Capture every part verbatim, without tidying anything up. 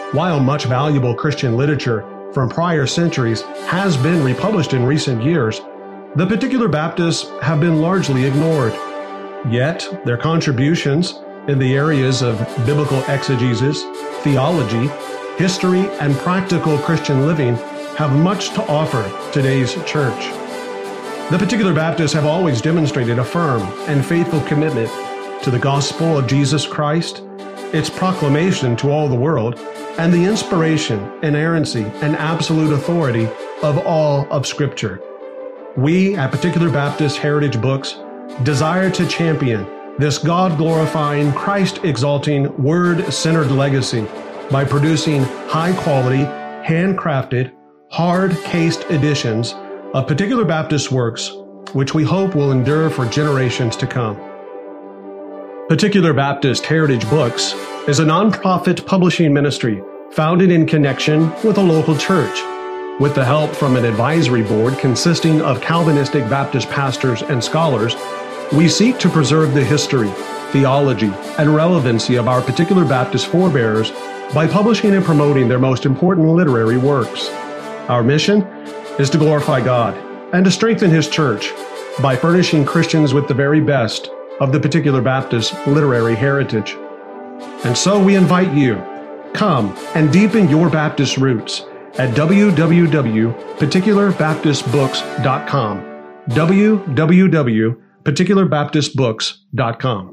While much valuable Christian literature from prior centuries has been republished in recent years, the Particular Baptists have been largely ignored. Yet, their contributions in the areas of biblical exegesis, theology, history, and practical Christian living have much to offer today's church. The Particular Baptists have always demonstrated a firm and faithful commitment to the gospel of Jesus Christ, its proclamation to all the world, and the inspiration, inerrancy, and absolute authority of all of Scripture. We at Particular Baptist Heritage Books desire to champion this God-glorifying, Christ-exalting, word-centered legacy by producing high-quality, handcrafted, hard-cased editions of Particular Baptist works, which we hope will endure for generations to come. Particular Baptist Heritage Books is a nonprofit publishing ministry founded in connection with a local church. With the help from an advisory board consisting of Calvinistic Baptist pastors and scholars, we seek to preserve the history, theology, and relevancy of our Particular Baptist forebears by publishing and promoting their most important literary works. Our mission is to glorify God and to strengthen His church by furnishing Christians with the very best of the Particular Baptist literary heritage. And so we invite you, come and deepen your Baptist roots at w w w dot particular baptist books dot com. w w w dot particular baptist books dot com.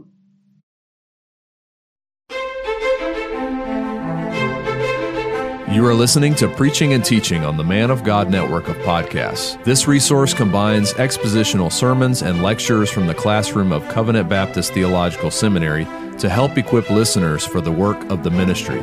You are listening to Preaching and Teaching on the Man of God network of podcasts. This resource combines expositional sermons and lectures from the classroom of Covenant Baptist Theological Seminary to help equip listeners for the work of the ministry.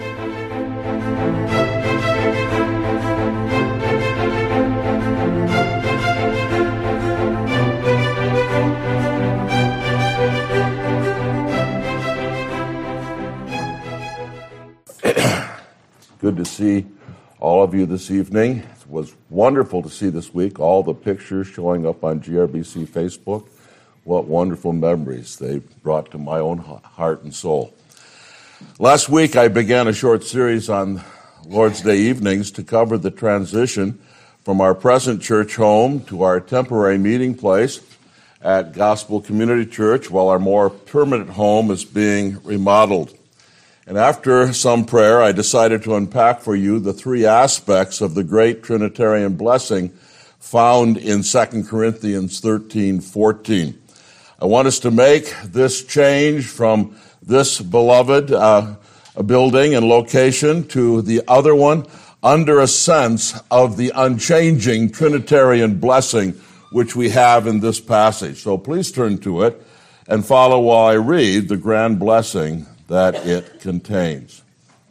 Good to see all of you this evening. It was wonderful to see this week all the pictures showing up on G R B C Facebook. What wonderful memories they brought to my own heart and soul. Last week I began a short series on Lord's Day evenings to cover the transition from our present church home to our temporary meeting place at Gospel Community Church while our more permanent home is being remodeled. And after some prayer, I decided to unpack for you the three aspects of the great Trinitarian blessing found in Second Corinthians thirteen fourteen. I want us to make this change from this beloved uh, building and location to the other one under a sense of the unchanging Trinitarian blessing which we have in this passage. So please turn to it and follow while I read the grand blessing that it contains.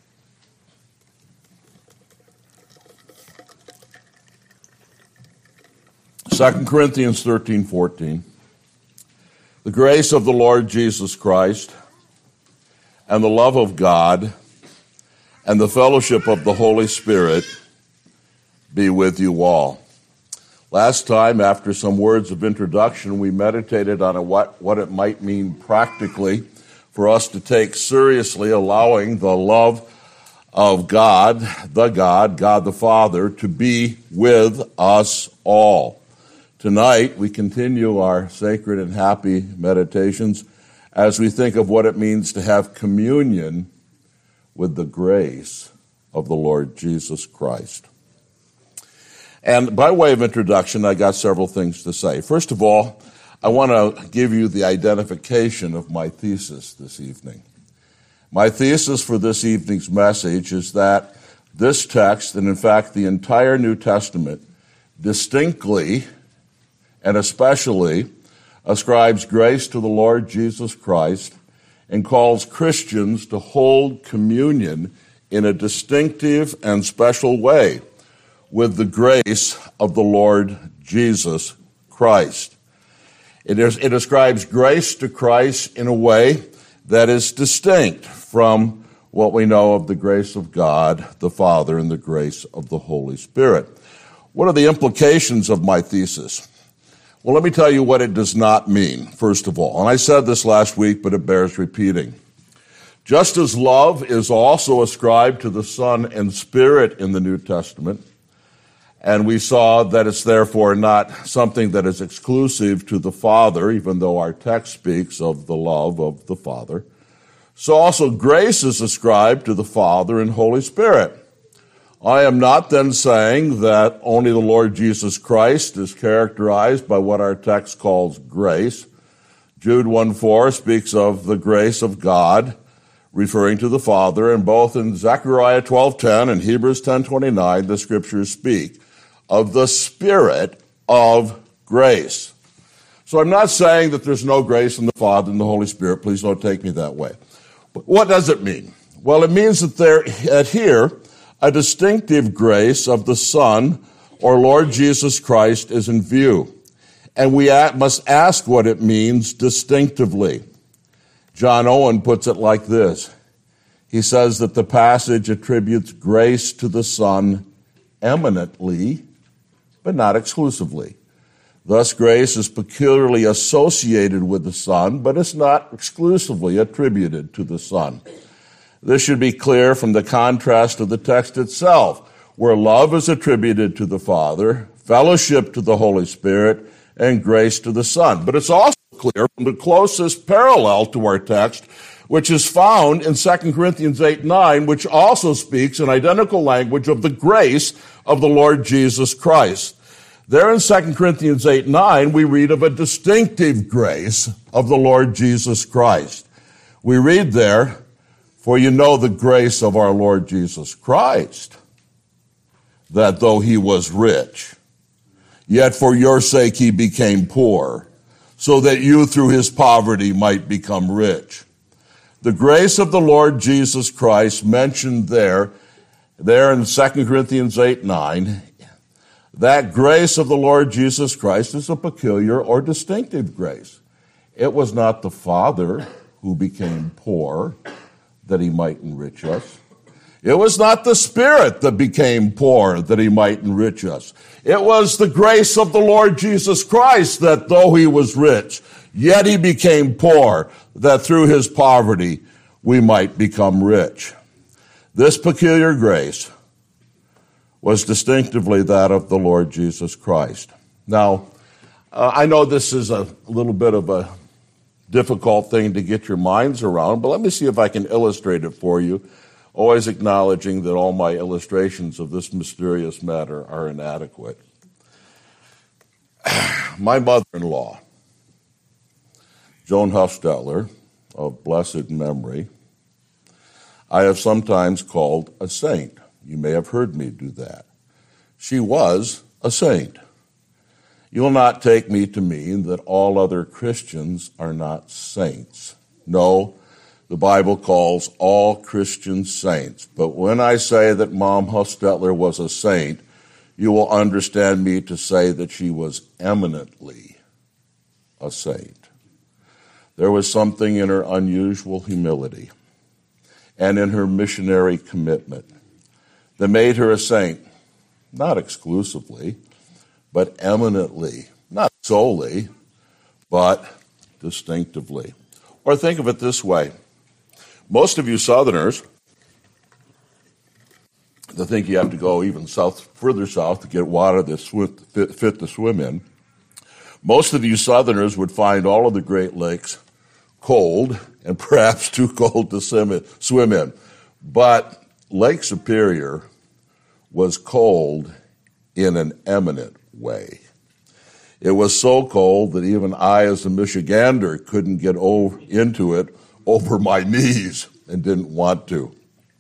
Second Corinthians thirteen fourteen. The grace of the Lord Jesus Christ and the love of God and the fellowship of the Holy Spirit be with you all. Last time, after some words of introduction, we meditated on a, what, what it might mean practically for us to take seriously allowing the love of God, the God, God the Father, to be with us all. Tonight, we continue our sacred and happy meditations as we think of what it means to have communion with the grace of the Lord Jesus Christ. And by way of introduction, I got several things to say. First of all, I want to give you the identification of my thesis this evening. My thesis for this evening's message is that this text, and in fact the entire New Testament, distinctly and especially ascribes grace to the Lord Jesus Christ and calls Christians to hold communion in a distinctive and special way with the grace of the Lord Jesus Christ. It, is, it ascribes grace to Christ in a way that is distinct from what we know of the grace of God, the Father, and the grace of the Holy Spirit. What are the implications of my thesis? Well, let me tell you what it does not mean, first of all. And I said this last week, but it bears repeating. Just as love is also ascribed to the Son and Spirit in the New Testament, and we saw that it's therefore not something that is exclusive to the Father, even though our text speaks of the love of the Father, so also grace is ascribed to the Father and Holy Spirit. I am not then saying that only the Lord Jesus Christ is characterized by what our text calls grace. Jude one four speaks of the grace of God, referring to the Father, and both in Zechariah twelve ten and Hebrews ten twenty-nine, the Scriptures speak of the Spirit of grace. So I'm not saying that there's no grace in the Father and the Holy Spirit. Please don't take me that way. But what does it mean? Well, it means that there, at here, a distinctive grace of the Son, or Lord Jesus Christ, is in view. And we must ask what it means distinctively. John Owen puts it like this. He says that the passage attributes grace to the Son eminently, but not exclusively. Thus, grace is peculiarly associated with the Son, but it's not exclusively attributed to the Son. This should be clear from the contrast of the text itself, where love is attributed to the Father, fellowship to the Holy Spirit, and grace to the Son. But it's also clear from the closest parallel to our text, which is found in Second Corinthians eight nine, which also speaks in identical language of the grace of the Lord Jesus Christ. There in Second Corinthians eight nine, we read of a distinctive grace of the Lord Jesus Christ. We read there, "For you know the grace of our Lord Jesus Christ, that though he was rich, yet for your sake he became poor, so that you through his poverty might become rich." The grace of the Lord Jesus Christ mentioned there, there in Second Corinthians eight nine, that grace of the Lord Jesus Christ is a peculiar or distinctive grace. It was not the Father who became poor that he might enrich us. It was not the Spirit that became poor that he might enrich us. It was the grace of the Lord Jesus Christ that though he was rich, yet he became poor, that through his poverty we might become rich. This peculiar grace was distinctively that of the Lord Jesus Christ. Now, uh, I know this is a little bit of a difficult thing to get your minds around, but let me see if I can illustrate it for you, always acknowledging that all my illustrations of this mysterious matter are inadequate. My mother-in-law, Joan Huffstetler, of blessed memory, I have sometimes called a saint. You may have heard me do that. She was a saint. You'll not take me to mean that all other Christians are not saints. No, the Bible calls all Christians saints. But when I say that Mom Huffstetler was a saint, you will understand me to say that she was eminently a saint. There was something in her unusual humility and in her missionary commitment that made her a saint, not exclusively, but eminently, not solely, but distinctively. Or think of it this way. Most of you Southerners that think you have to go even south, further south to get water that swim, fit, fit to swim in, most of you Southerners would find all of the Great Lakes cold and perhaps too cold to swim in. But Lake Superior was cold in an eminent way. It was so cold that even I, as a Michigander, couldn't get over, into it over my knees and didn't want to.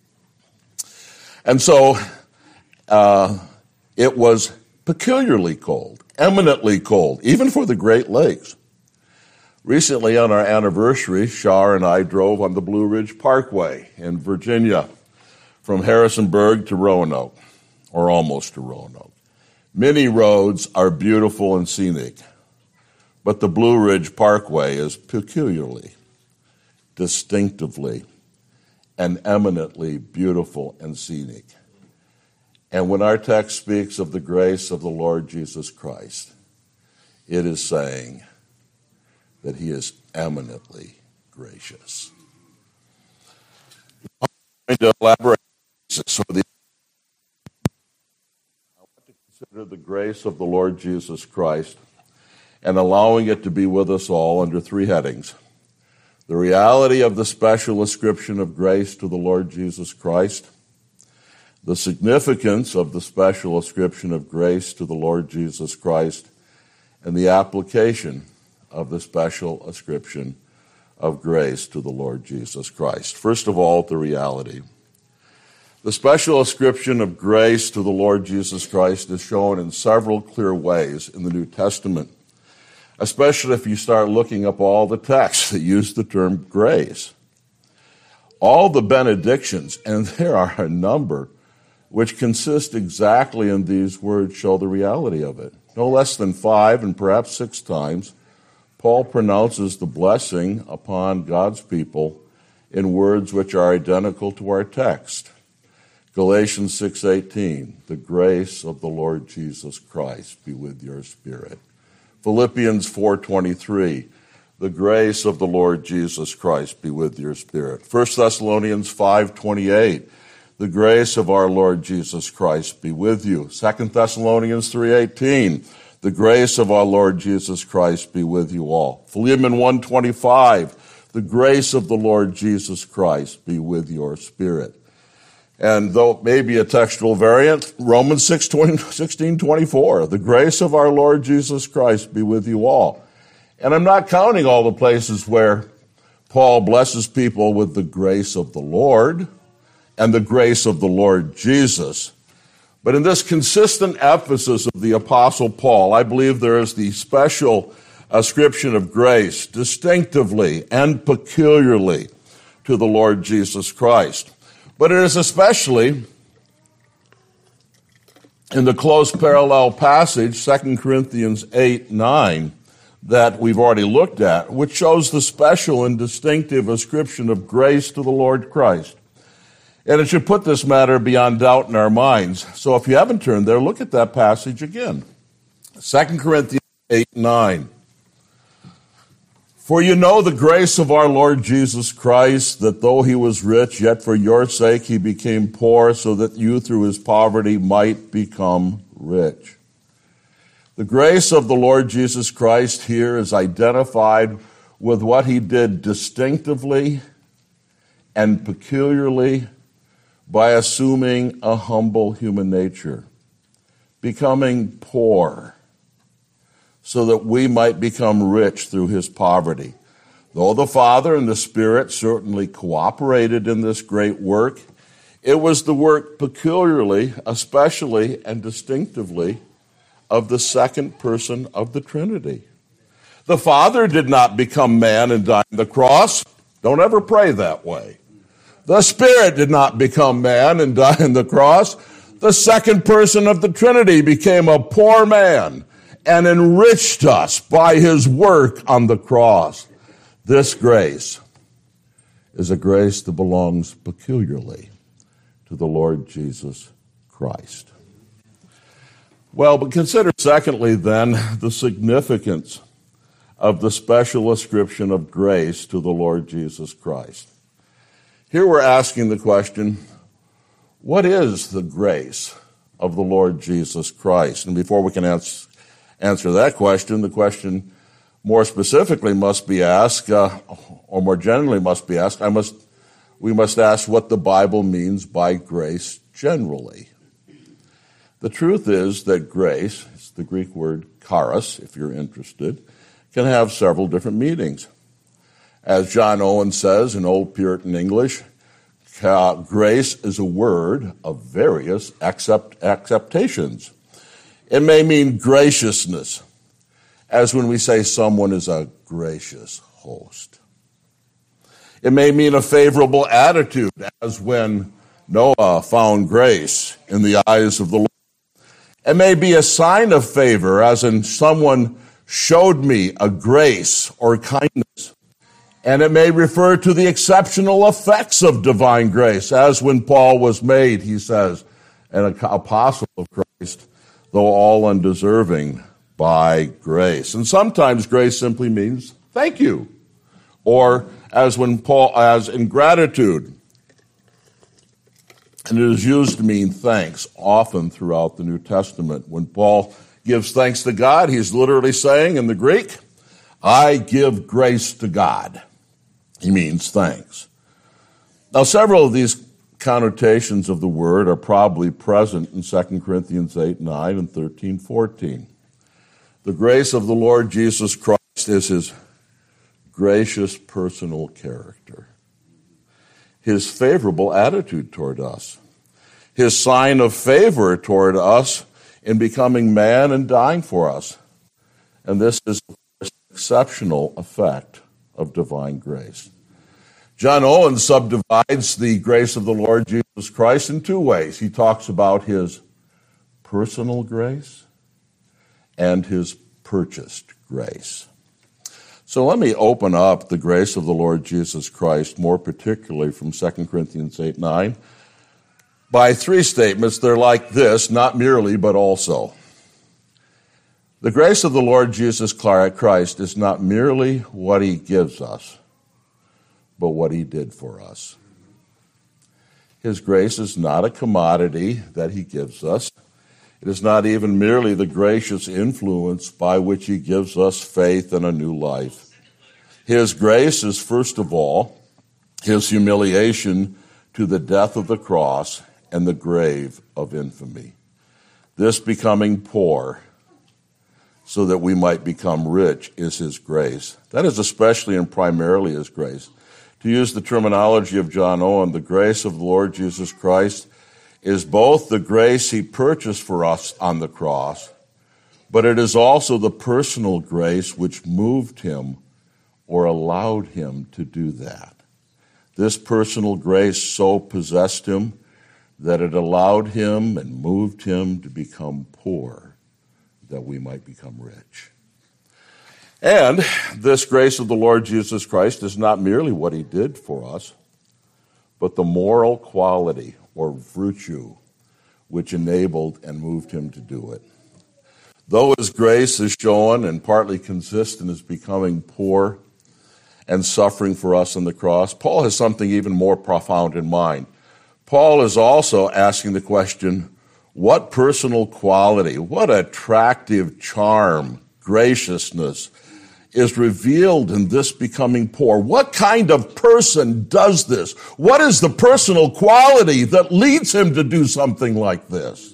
And so uh, it was peculiarly cold, eminently cold, even for the Great Lakes. Recently, on our anniversary, Shar and I drove on the Blue Ridge Parkway in Virginia from Harrisonburg to Roanoke, or almost to Roanoke. Many roads are beautiful and scenic, but the Blue Ridge Parkway is peculiarly, distinctively, and eminently beautiful and scenic. And when our text speaks of the grace of the Lord Jesus Christ, it is saying that he is eminently gracious. going to elaborate so the I want to consider the grace of the Lord Jesus Christ and allowing it to be with us all under three headings. The reality of the special ascription of grace to the Lord Jesus Christ, the significance of the special ascription of grace to the Lord Jesus Christ, and the application of the special ascription of grace to the Lord Jesus Christ. First of all, the reality. The special ascription of grace to the Lord Jesus Christ is shown in several clear ways in the New Testament, especially if you start looking up all the texts that use the term grace. All the benedictions, and there are a number, which consist exactly in these words, show the reality of it. No less than five and perhaps six times, Paul pronounces the blessing upon God's people in words which are identical to our text. Galatians six eighteen, the grace of the Lord Jesus Christ be with your spirit. Philippians four twenty-three, the grace of the Lord Jesus Christ be with your spirit. First Thessalonians five twenty-eight, the grace of our Lord Jesus Christ be with you. Second Thessalonians three eighteen, the grace of our Lord Jesus Christ be with you all. Philemon one twenty-five, the grace of the Lord Jesus Christ be with your spirit. And though it may be a textual variant, Romans sixteen twenty-four, the grace of our Lord Jesus Christ be with you all. And I'm not counting all the places where Paul blesses people with the grace of the Lord and the grace of the Lord Jesus. But in this consistent emphasis of the Apostle Paul, I believe there is the special ascription of grace distinctively and peculiarly to the Lord Jesus Christ. But it is especially in the close parallel passage, Second Corinthians eight nine, that we've already looked at, which shows the special and distinctive ascription of grace to the Lord Christ. And it should put this matter beyond doubt in our minds. So if you haven't turned there, look at that passage again. Second Corinthians eight nine. For you know the grace of our Lord Jesus Christ, that though he was rich, yet for your sake he became poor, so that you through his poverty might become rich. The grace of the Lord Jesus Christ here is identified with what he did distinctively and peculiarly by assuming a humble human nature, becoming poor, so that we might become rich through his poverty. Though the Father and the Spirit certainly cooperated in this great work, it was the work peculiarly, especially, and distinctively of the second person of the Trinity. The Father did not become man and die on the cross. Don't ever pray that way. The Spirit did not become man and die on the cross. The second person of the Trinity became a poor man and enriched us by his work on the cross. This grace is a grace that belongs peculiarly to the Lord Jesus Christ. Well, but consider secondly then the significance of the special ascription of grace to the Lord Jesus Christ. Here we're asking the question, what is the grace of the Lord Jesus Christ? And before we can answer answer that question, the question more specifically must be asked, uh, or more generally must be asked, I must, we must ask what the Bible means by grace generally. The truth is that grace, it's the Greek word charis, if you're interested, can have several different meanings. As John Owen says in Old Puritan English, uh, grace is a word of various accept, acceptations. It may mean graciousness, as when we say someone is a gracious host. It may mean a favorable attitude, as when Noah found grace in the eyes of the Lord. It may be a sign of favor, as in someone showed me a grace or kindness. And it may refer to the exceptional effects of divine grace, as when Paul was made, he says, an apostle of Christ, though all undeserving, by grace. And sometimes grace simply means thank you. Or as when Paul, as in gratitude, And it is used to mean thanks often throughout the New Testament. When Paul gives thanks to God, he's literally saying in the Greek, I give grace to God. He means thanks. Now, several of these connotations of the word are probably present in Second Corinthians eight, nine, and thirteen, fourteen. The grace of the Lord Jesus Christ is his gracious personal character, his favorable attitude toward us, his sign of favor toward us in becoming man and dying for us. And this is an exceptional effect of divine grace. John Owen subdivides the grace of the Lord Jesus Christ in two ways. He talks about his personal grace and his purchased grace. So let me open up the grace of the Lord Jesus Christ, more particularly from Second Corinthians eight, nine, by three statements. They're like this, not merely, but also. The grace of the Lord Jesus Christ is not merely what he gives us, but what he did for us. His grace is not a commodity that he gives us. It is not even merely the gracious influence by which he gives us faith and a new life. His grace is, first of all, his humiliation to the death of the cross and the grave of infamy. This becoming poor so that we might become rich is his grace. That is especially and primarily his grace. To use the terminology of John Owen, the grace of the Lord Jesus Christ is both the grace he purchased for us on the cross, but it is also the personal grace which moved him or allowed him to do that. This personal grace so possessed him that it allowed him and moved him to become poor, that we might become rich. And this grace of the Lord Jesus Christ is not merely what he did for us, but the moral quality or virtue which enabled and moved him to do it. Though his grace is shown and partly consists in his becoming poor and suffering for us on the cross, Paul has something even more profound in mind. Paul is also asking the question, what personal quality, what attractive charm, graciousness is revealed in this becoming poor? What kind of person does this? What is the personal quality that leads him to do something like this?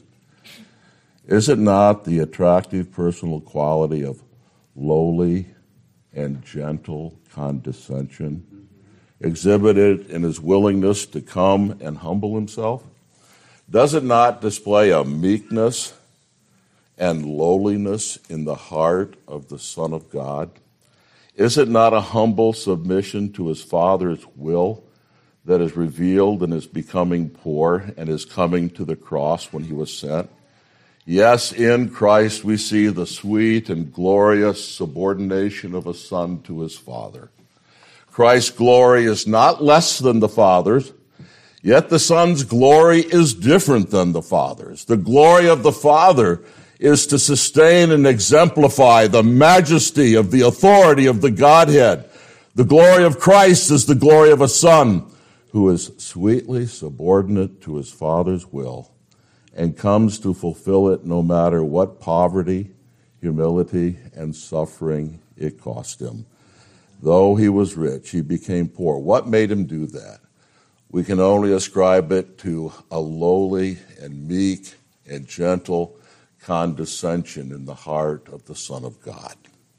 Is it not the attractive personal quality of lowly and gentle condescension, exhibited in his willingness to come and humble himself? Does it not display a meekness and lowliness in the heart of the Son of God? Is it not a humble submission to his Father's will that is revealed in his becoming poor and his coming to the cross when he was sent? Yes, in Christ we see the sweet and glorious subordination of a son to his Father. Christ's glory is not less than the Father's, yet the Son's glory is different than the Father's. The glory of the Father is to sustain and exemplify the majesty of the authority of the Godhead. The glory of Christ is the glory of a Son who is sweetly subordinate to his Father's will and comes to fulfill it no matter what poverty, humility, and suffering it cost him. Though he was rich, he became poor. What made him do that? We can only ascribe it to a lowly and meek and gentle condescension in the heart of the Son of God.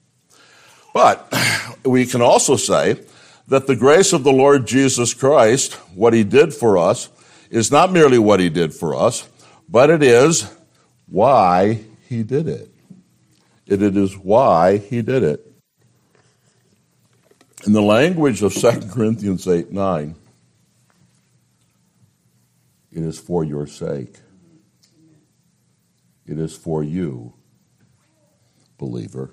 But we can also say that the grace of the Lord Jesus Christ, what he did for us, is not merely what he did for us, but it is why he did it. It is why he did it. In the language of Second Corinthians eight, nine, it is for your sake. It is for you, believer.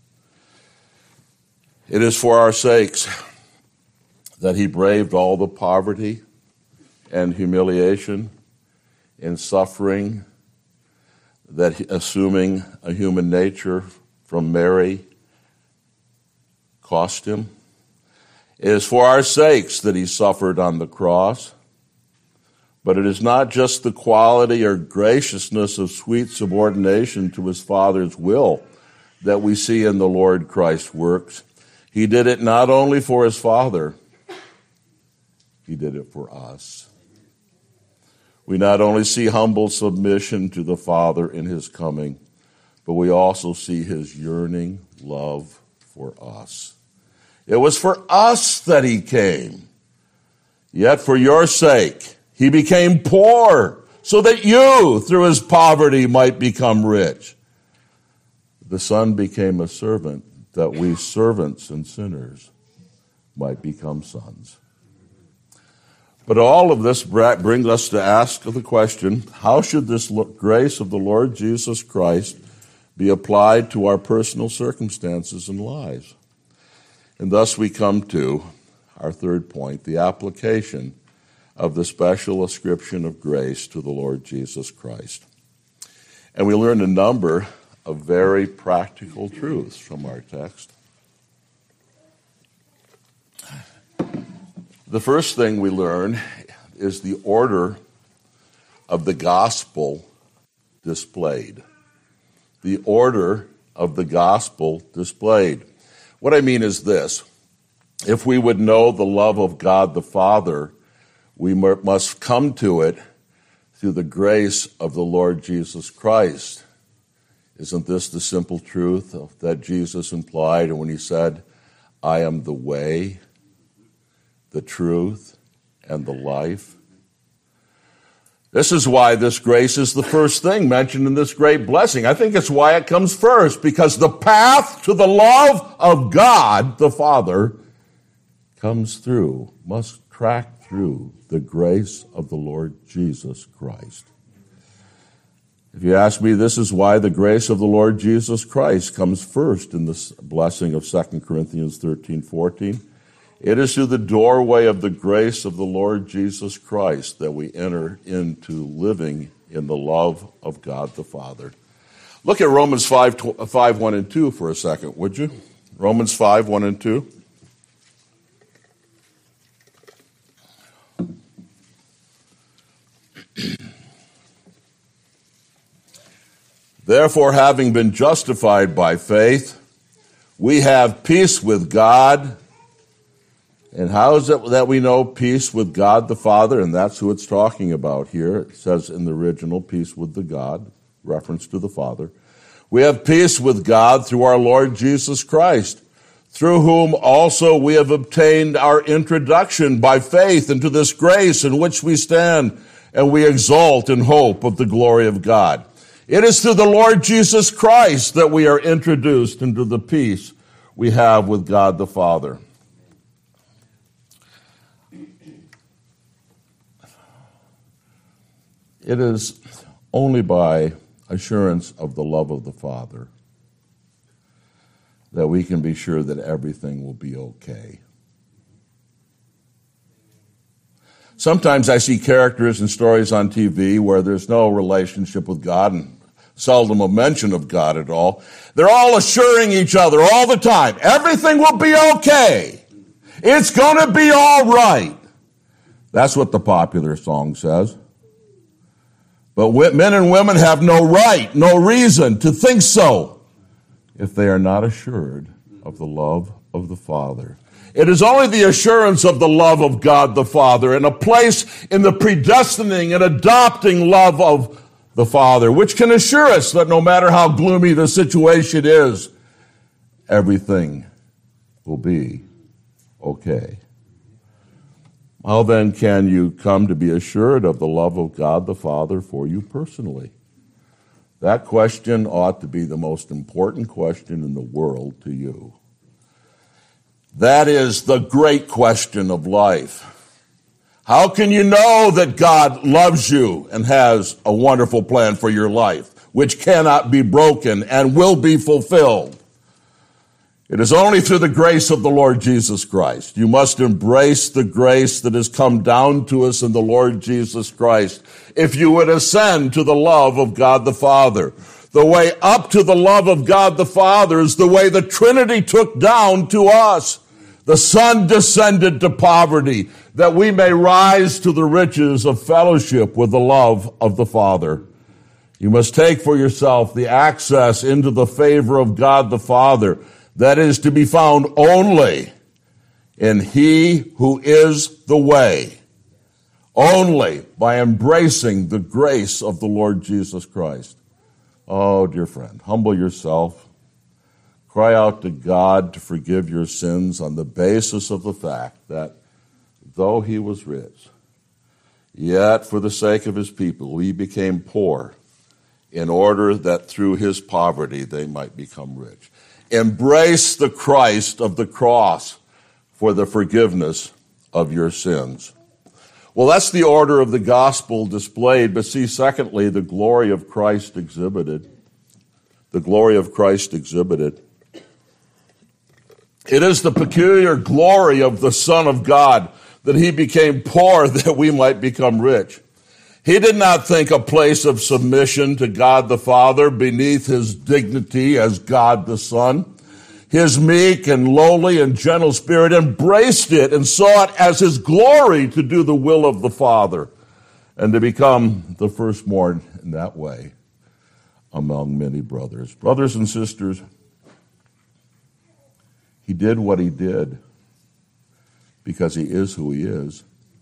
It is for our sakes that he braved all the poverty and humiliation and suffering that, assuming a human nature from Mary, cost him. It is for our sakes that he suffered on the cross, But it is not just the quality or graciousness of sweet subordination to his Father's will that we see in the Lord Christ's works. He did it not only for his Father, he did it for us. We not only see humble submission to the Father in his coming, but we also see his yearning love for us. It was for us that he came. Yet for your sake, he became poor, so that you, through his poverty, might become rich. The Son became a servant, that we servants and sinners might become sons. But all of this brings us to ask the question, how should this grace of the Lord Jesus Christ be applied to our personal circumstances and lives? And thus we come to our third point, the application of the special ascription of grace to the Lord Jesus Christ. And we learn a number of very practical truths from our text. The first thing we learn is the order of the gospel displayed. The order of the gospel displayed. What I mean is this. If we would know the love of God the Father, we must come to it through the grace of the Lord Jesus Christ. Isn't this the simple truth that Jesus implied when he said, I am the way, the truth, and the life? This is why this grace is the first thing mentioned in this great blessing. I think it's why it comes first, because the path to the love of God the Father comes through, must track through the grace of the Lord Jesus Christ. If you ask me, this is why the grace of the Lord Jesus Christ comes first in this blessing of Second Corinthians thirteen fourteen. It is through the doorway of the grace of the Lord Jesus Christ that we enter into living in the love of God the Father. Look at Romans five, five one and two for a second, would you? Romans five, one and two. Therefore, having been justified by faith, we have peace with God. And how is it that we know peace with God the Father? And that's who it's talking about here. It says in the original, peace with the God, reference to the Father. We have peace with God through our Lord Jesus Christ, through whom also we have obtained our introduction by faith into this grace in which we stand, and we exult in hope of the glory of God. It is through the Lord Jesus Christ that we are introduced into the peace we have with God the Father. It is only by assurance of the love of the Father that we can be sure that everything will be okay. Sometimes I see characters and stories on T V where there's no relationship with God and seldom a mention of God at all. They're all assuring each other all the time, everything will be okay. It's going to be all right. That's what the popular song says. But men and women have no right, no reason to think so if they are not assured of the love of the Father. It is only the assurance of the love of God the Father and a place in the predestining and adopting love of the Father, which can assure us that no matter how gloomy the situation is, everything will be okay. How then can you come to be assured of the love of God the Father for you personally? That question ought to be the most important question in the world to you. That is the great question of life. How can you know that God loves you and has a wonderful plan for your life, which cannot be broken and will be fulfilled? It is only through the grace of the Lord Jesus Christ. You must embrace the grace that has come down to us in the Lord Jesus Christ if you would ascend to the love of God the Father. The way up to the love of God the Father is the way the Trinity took down to us. The Son descended to poverty, that we may rise to the riches of fellowship with the love of the Father. You must take for yourself the access into the favor of God the Father that is to be found only in He who is the way, only by embracing the grace of the Lord Jesus Christ. Oh, dear friend, humble yourself. Cry out to God to forgive your sins on the basis of the fact that though He was rich, yet for the sake of His people He became poor, in order that through His poverty they might become rich. Embrace the Christ of the cross for the forgiveness of your sins. Well, that's the order of the gospel displayed, but see, secondly, the glory of Christ exhibited. The glory of Christ exhibited. It is the peculiar glory of the Son of God that He became poor that we might become rich. He did not think a place of submission to God the Father beneath His dignity as God the Son. His meek and lowly and gentle spirit embraced it and saw it as His glory to do the will of the Father and to become the firstborn in that way among many brothers. Brothers and sisters, He did what He did because He is who He is.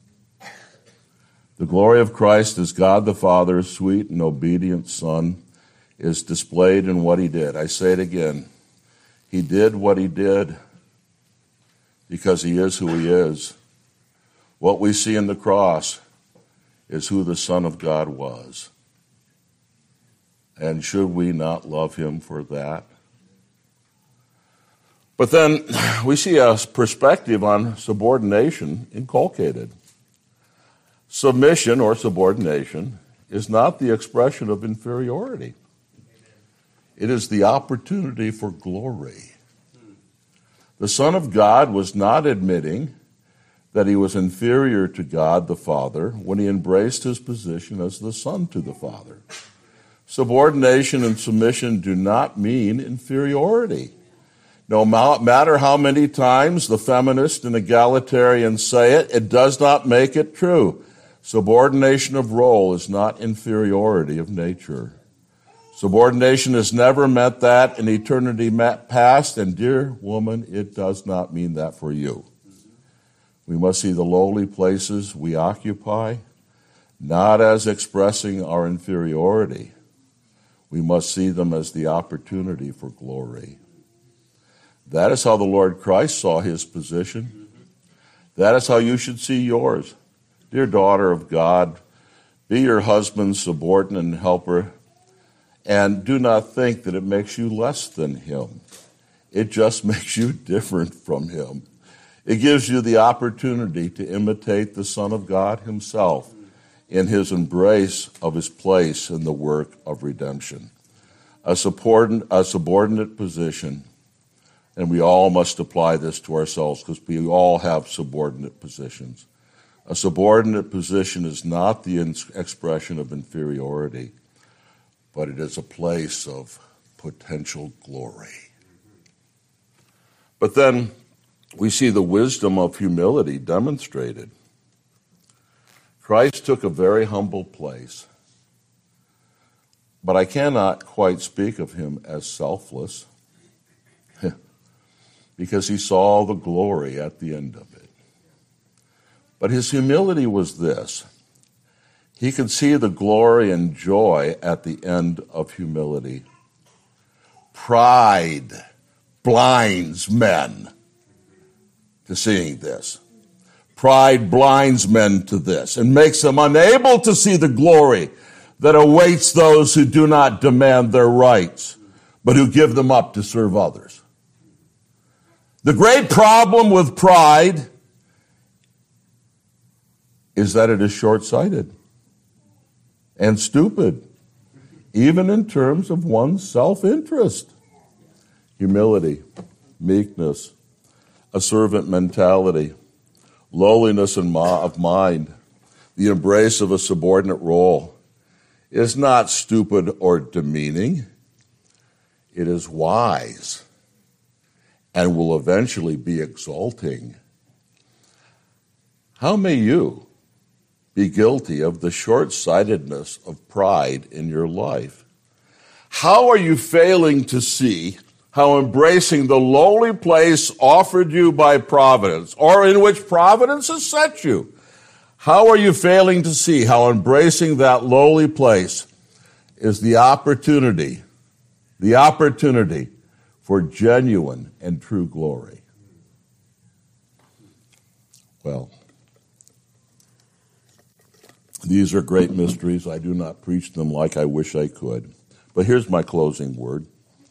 The glory of Christ as God the Father, sweet and obedient Son, is displayed in what He did. I say it again. He did what He did because He is who He is. What we see in the cross is who the Son of God was. And should we not love Him for that? But then we see a perspective on subordination inculcated. Submission or subordination is not the expression of inferiority. It is the opportunity for glory. The Son of God was not admitting that He was inferior to God the Father when He embraced His position as the Son to the Father. Subordination and submission do not mean inferiority. No matter how many times the feminist and egalitarian say it, it does not make it true. Subordination of role is not inferiority of nature. Subordination has never meant that in eternity past, and dear woman, it does not mean that for you. We must see the lowly places we occupy not as expressing our inferiority. We must see them as the opportunity for glory. That is how the Lord Christ saw His position. That is how you should see yours. Dear daughter of God, be your husband's subordinate and helper, and do not think that it makes you less than him. It just makes you different from him. It gives you the opportunity to imitate the Son of God Himself in His embrace of His place in the work of redemption. A subordinate, a subordinate position. And we all must apply this to ourselves because we all have subordinate positions. A subordinate position is not the expression of inferiority, but it is a place of potential glory. But then we see the wisdom of humility demonstrated. Christ took a very humble place, but I cannot quite speak of Him as selfless, because He saw the glory at the end of it. But His humility was this. He could see the glory and joy at the end of humility. Pride blinds men to seeing this. Pride blinds men to this and makes them unable to see the glory that awaits those who do not demand their rights, but who give them up to serve others. The great problem with pride is that it is short-sighted and stupid, even in terms of one's self-interest. Humility, meekness, a servant mentality, lowliness of mind, the embrace of a subordinate role is not stupid or demeaning. It is wise and will eventually be exalting, how may you be guilty of the short-sightedness of pride in your life? How are you failing to see how embracing the lowly place offered you by providence, or in which providence has set you, how are you failing to see how embracing that lowly place is the opportunity, the opportunity for genuine and true glory? Well, these are great mysteries. I do not preach them like I wish I could. But here's my closing word.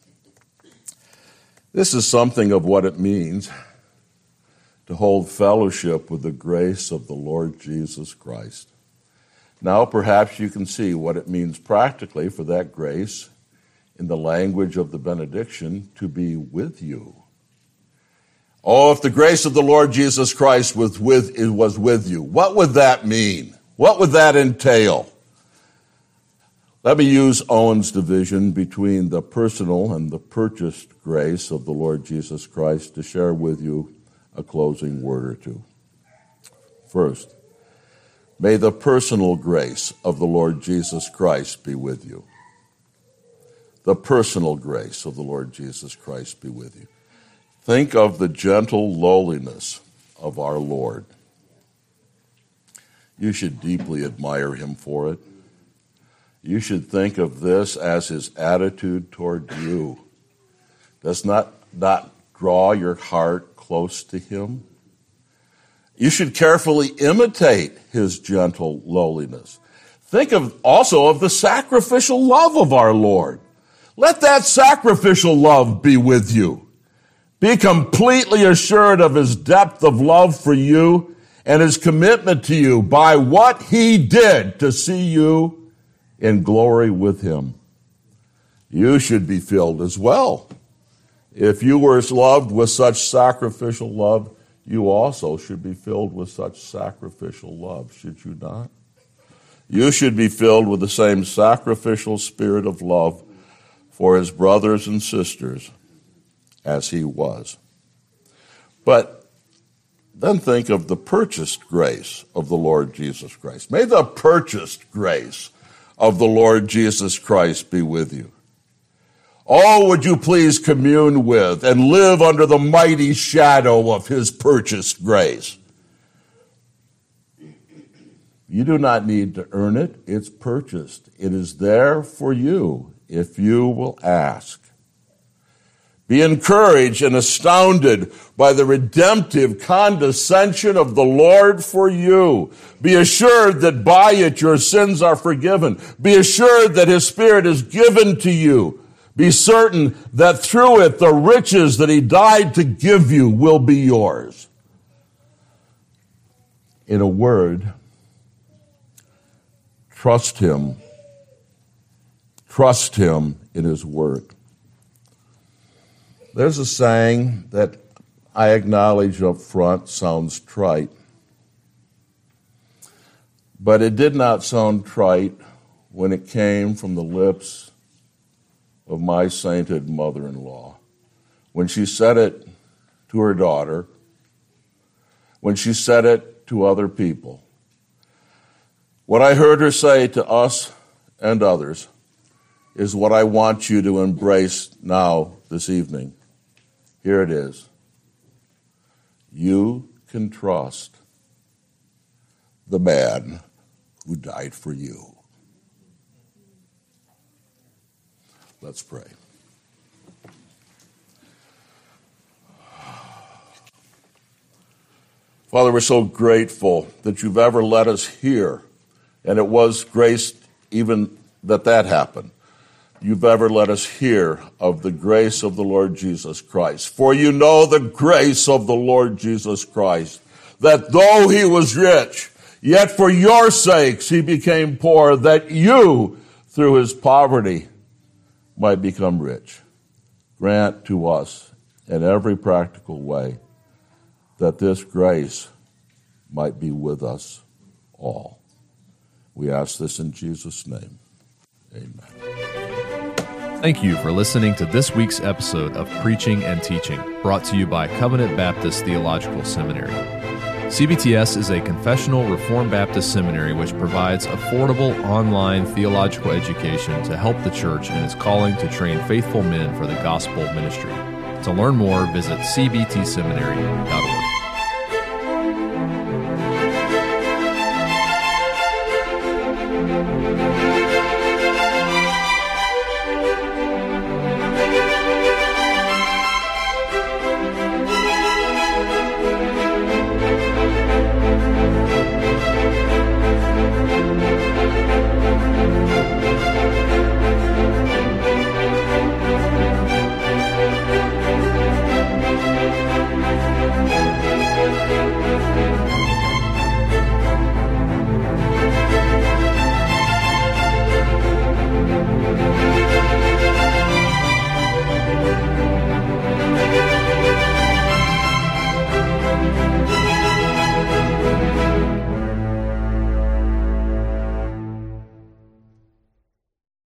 This is something of what it means to hold fellowship with the grace of the Lord Jesus Christ. Now, perhaps you can see what it means practically for that grace in the language of the benediction, to be with you. Oh, if the grace of the Lord Jesus Christ was with, was with you, what would that mean? What would that entail? Let me use Owen's division between the personal and the purchased grace of the Lord Jesus Christ to share with you a closing word or two. First, may the personal grace of the Lord Jesus Christ be with you. The personal grace of the Lord Jesus Christ be with you. Think of the gentle lowliness of our Lord. You should deeply admire him for it. You should think of this as his attitude toward you. Does not, not draw your heart close to him? You should carefully imitate his gentle lowliness. Think of also of the sacrificial love of our Lord. Let that sacrificial love be with you. Be completely assured of his depth of love for you and his commitment to you by what he did to see you in glory with him. You should be filled as well. If you were loved with such sacrificial love, you also should be filled with such sacrificial love, should you not? You should be filled with the same sacrificial spirit of love for his brothers and sisters as he was. But then think of the purchased grace of the Lord Jesus Christ. May the purchased grace of the Lord Jesus Christ be with you. Oh, would you please commune with and live under the mighty shadow of his purchased grace. You do not need to earn it. It's purchased. It is there for you if you will ask. Be encouraged and astounded by the redemptive condescension of the Lord for you. Be assured that by it your sins are forgiven. Be assured that his Spirit is given to you. Be certain that through it the riches that he died to give you will be yours. In a word, trust him. Trust him in his work. There's a saying that I acknowledge up front sounds trite, but it did not sound trite when it came from the lips of my sainted mother-in-law. When she said it to her daughter, when she said it to other people. What I heard her say to us and others is what I want you to embrace now this evening. Here it is. You can trust the man who died for you. Let's pray. Father, we're so grateful that you've ever let us hear, and it was grace even that that happened. You've ever let us hear of the grace of the Lord Jesus Christ. For you know the grace of the Lord Jesus Christ, that though he was rich, yet for your sakes he became poor, that you, through his poverty, might become rich. Grant to us in every practical way that this grace might be with us all. We ask this in Jesus' name. Amen. Thank you for listening to this week's episode of Preaching and Teaching, brought to you by Covenant Baptist Theological Seminary. C B T S is a confessional Reformed Baptist seminary which provides affordable online theological education to help the church in its calling to train faithful men for the gospel ministry. To learn more, visit c b t seminary dot org. Thank you.